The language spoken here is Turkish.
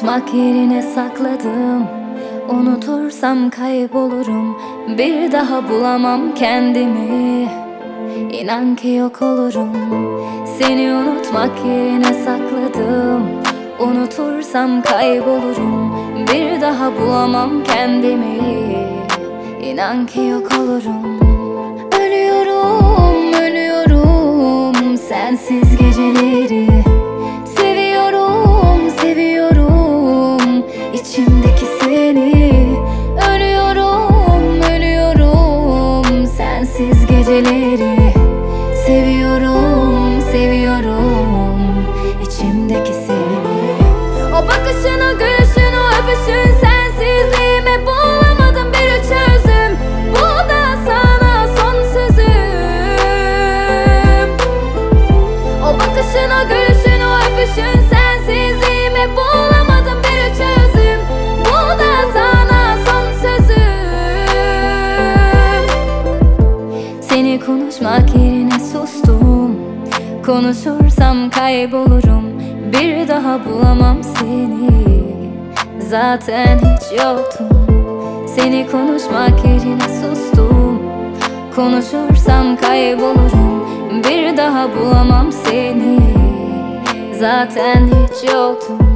Unutmak yerine sakladım. Unutursam kaybolurum. Bir daha bulamam kendimi. İnan ki yok olurum. Seni unutmak yerine sakladım. Unutursam kaybolurum. Bir daha bulamam kendimi. İnan ki yok olurum. Ölüyorum, ölüyorum sensiz geceleri. Seviyorum, seviyorum içimdeki seni. Ölüyorum, ölüyorum sensiz geceleri. Seviyorum, seviyorum içimdeki seni. O bakışın, o gülüşün, o öpüşün, sensizliğime bulamadım bir çözüm. Bu da sana son sözüm. O bakışın, o gülüşün, o öpüşün, sensizliğime bulamadım bir çözüm. Bu da sana son sözüm. Seni konuşmak yerine sustum. Konuşursam kaybolurum. Bir daha bulamam seni. Zaten hiç yoktun. Seni konuşmak yerine sustum. Konuşursam kaybolurum. Bir daha bulamam seni. Zaten hiç yoktun.